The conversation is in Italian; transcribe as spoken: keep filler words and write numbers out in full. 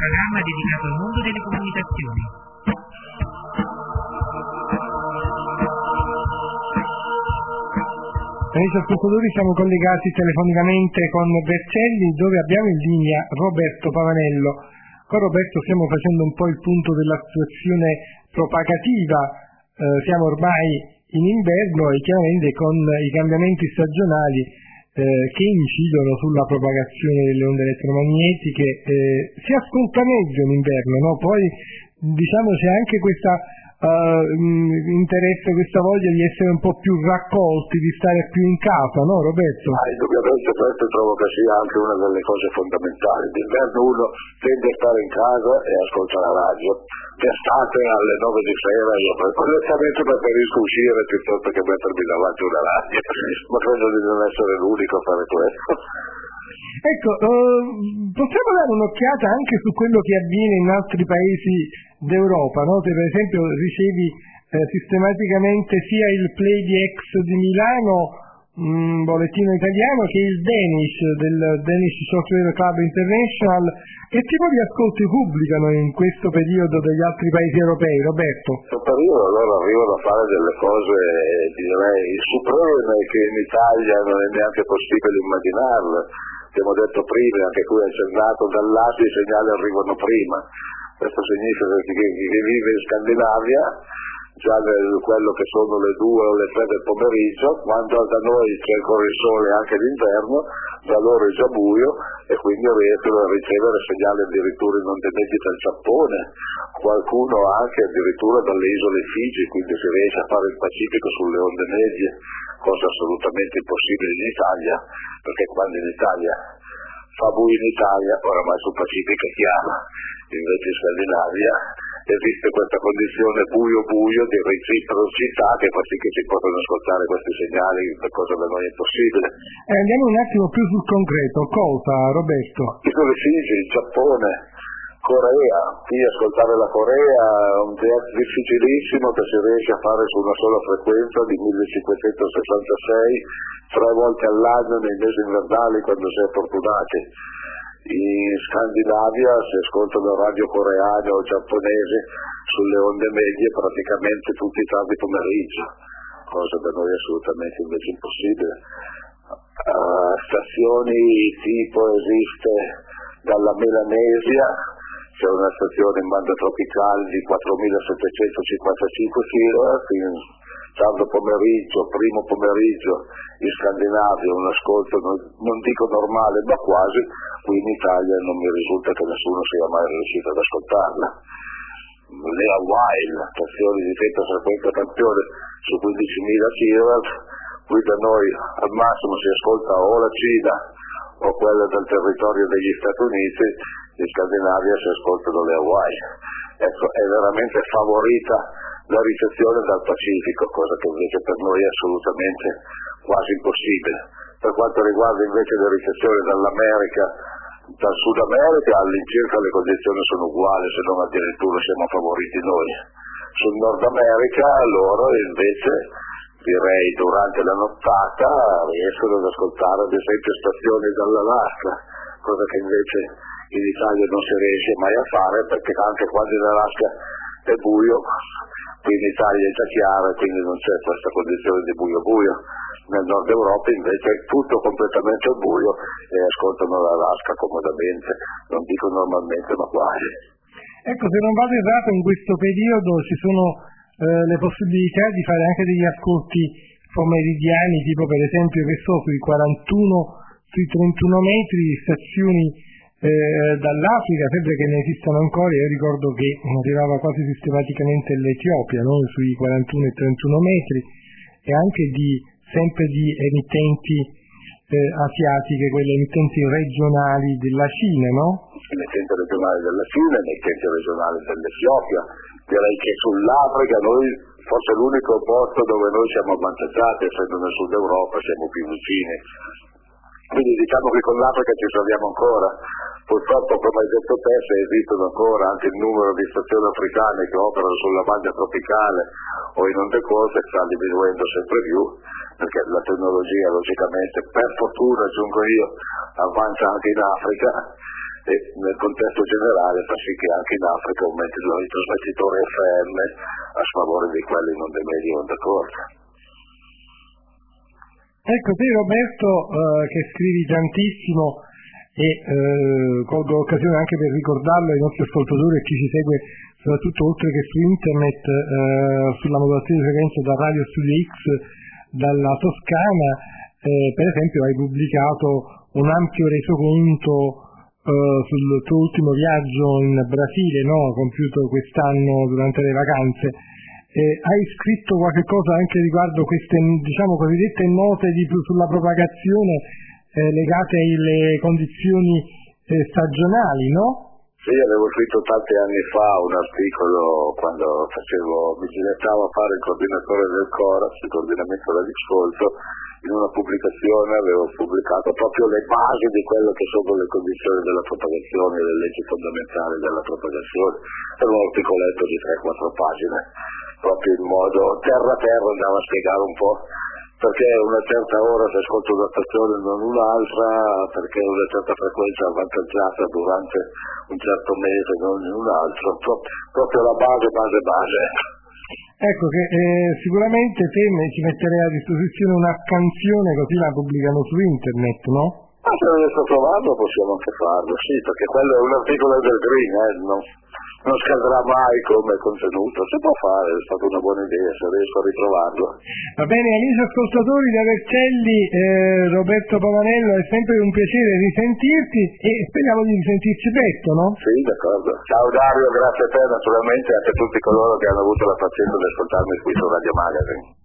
programma dedicato al mondo delle comunicazioni. Amici ascoltatori, siamo collegati telefonicamente con Vercelli, dove abbiamo in linea Roberto Pavanello. Con Roberto stiamo facendo un po' il punto della situazione propagativa, eh, siamo ormai in inverno e chiaramente con i cambiamenti stagionali eh, che incidono sulla propagazione delle onde elettromagnetiche, eh, si ascolta meglio in inverno, no? Poi diciamo c'è anche questa uh, interesse, questa voglia di essere un po' più raccolti, di stare più in casa, no Roberto? Ah, indubbiamente questo trovo che sia anche una delle cose fondamentali. D'inverno uno tende a stare in casa e ascolta la radio. D'estate alle nove di sera io onestamente preferisco uscire piuttosto che mettermi davanti una radio, ma credo di non essere l'unico a fare questo. Ecco, eh, possiamo dare un'occhiata anche su quello che avviene in altri paesi d'Europa, no? Se per esempio ricevi eh, sistematicamente sia il Play di X di Milano, un bollettino italiano, che il Danish del Danish Software Club International, che tipo di ascolti pubblicano in questo periodo degli altri paesi europei, Roberto? In questo periodo loro arrivano a fare delle cose, direi, supreme che in Italia non è neanche possibile immaginarle. Abbiamo detto prima, anche qui è accennato, dall'Asia i segnali arrivano prima. Questo significa che chi vive in Scandinavia, già nel, quello che sono le due o le tre del pomeriggio, quando da noi c'è ancora il sole anche d'inverno, da loro è già buio e quindi riescono a ricevere segnali addirittura in onde medie dal Giappone, qualcuno anche addirittura dalle isole Figi, quindi si riesce a fare il Pacifico sulle onde medie, cosa assolutamente impossibile in Italia, perché quando in Italia fa buio in Italia, oramai sul Pacifico è chiaro, invece in Scandinavia esiste questa condizione buio-buio di reciprocità che fa sì che si possano ascoltare questi segnali, per cosa da noi è impossibile. Eh, andiamo un attimo più sul concreto, cosa Roberto? Isole Figi, il Giappone, Corea, qui ascoltare la Corea è un jazz difficilissimo che si riesce a fare su una sola frequenza di millecinquecentosessantasei, tre volte all'anno nei mesi invernali quando si è fortunati. In Scandinavia si ascoltano radio coreane o giapponesi sulle onde medie praticamente tutti i tardi pomeriggio, cosa da noi assolutamente invece impossibile. Uh, stazioni tipo esiste dalla Melanesia, c'è una stazione in banda tropicale di quattromilasettecentocinquantacinque kHz, in tardo pomeriggio, primo pomeriggio in Scandinavia un ascolto non, non dico normale ma quasi, qui in Italia non mi risulta che nessuno sia mai riuscito ad ascoltarla. Le Hawaii, stazioni di tempo frequenza campione su quindicimila kHz, qui da noi al massimo si ascolta o la Cina o quella del territorio degli Stati Uniti, in Scandinavia si ascoltano le Hawaii. Ecco, è veramente favorita la ricezione dal Pacifico, cosa che invece per noi è assolutamente quasi impossibile. Per quanto riguarda invece le ricezioni dall'America, dal Sud America, all'incirca le condizioni sono uguali, se non addirittura siamo favoriti noi. Sul Nord America loro invece, direi durante la nottata, riescono ad ascoltare ad esempio stazioni dall'Alaska, cosa che invece in Italia non si riesce mai a fare, perché anche quando in Alaska è buio, qui in Italia è già chiaro, quindi non c'è questa condizione di buio buio. Nel nord Europa invece è tutto completamente buio e ascoltano l'Alaska comodamente, non dico normalmente ma quasi. Ecco, se non vado errato, in questo periodo ci sono eh, le possibilità di fare anche degli ascolti pomeridiani, tipo per esempio che so, sui quarantuno, sui trentuno metri, stazioni eh, dall'Africa, sempre che ne esistano ancora. Io ricordo che arrivava quasi sistematicamente l'Etiopia, no? Sui quarantuno e trentuno metri, e anche di sempre di emittenti eh, asiatiche, quelle emittenti regionali della Cina, no? Emittenti regionali della Cina, emittenti regionali dell'Etiopia. Direi che sull'Africa noi forse è l'unico posto dove noi siamo avvantaggiati, essendo nel sud Europa siamo più vicini. Quindi diciamo che con l'Africa ci troviamo ancora. Purtroppo, come hai detto te, se esistono ancora anche il numero di stazioni africane che operano sulla banda tropicale o in onde corte sta diminuendo sempre più, perché la tecnologia logicamente, per fortuna aggiungo io, avanza anche in Africa e nel contesto generale fa sì che anche in Africa aumentino i trasmettitori F M a sfavore di quelli non dei media onda corta. Ecco, te Roberto, eh, che scrivi tantissimo e eh, colgo l'occasione anche per ricordarlo ai nostri ascoltatori e chi ci segue soprattutto oltre che su internet, eh, sulla modulazione di frequenza da Radio Studio X dalla Toscana, eh, per esempio hai pubblicato un ampio resoconto eh, sul tuo ultimo viaggio in Brasile, no? Compiuto quest'anno durante le vacanze. Eh, hai scritto qualche cosa anche riguardo queste, diciamo, cosiddette note di, sulla propagazione eh, legate alle condizioni eh, stagionali, no? Sì, avevo scritto tanti anni fa un articolo quando facevo, mi dilettavo a fare il coordinatore del CORAS, il coordinamento dell'ascolto. In una pubblicazione avevo pubblicato proprio le basi di quello che sono le condizioni della propagazione, le leggi fondamentali della propagazione. Era un articoletto di tre quattro pagine, proprio in modo terra terra andava a spiegare un po' perché una certa ora si ascolta una stazione e non un'altra, perché una certa frequenza è avvantaggiata durante un certo mese e non in un altro, proprio la base, base, base. Ecco che eh, sicuramente te ci metterei a disposizione una canzone così la pubblicano su internet, no? Ma se non riesco a trovarlo possiamo anche farlo, sì, perché quello è un articolo del Green, eh, non, non scadrà mai come contenuto, si può fare, è stata una buona idea se riesco a ritrovarlo. Va bene, amici ascoltatori da Vercelli, eh, Roberto Pavanello, è sempre un piacere risentirti e speriamo di risentirci presto, no? Sì, d'accordo. Ciao Dario, grazie a te naturalmente e a tutti coloro che hanno avuto la pazienza di ascoltarmi qui su Radio Magazine.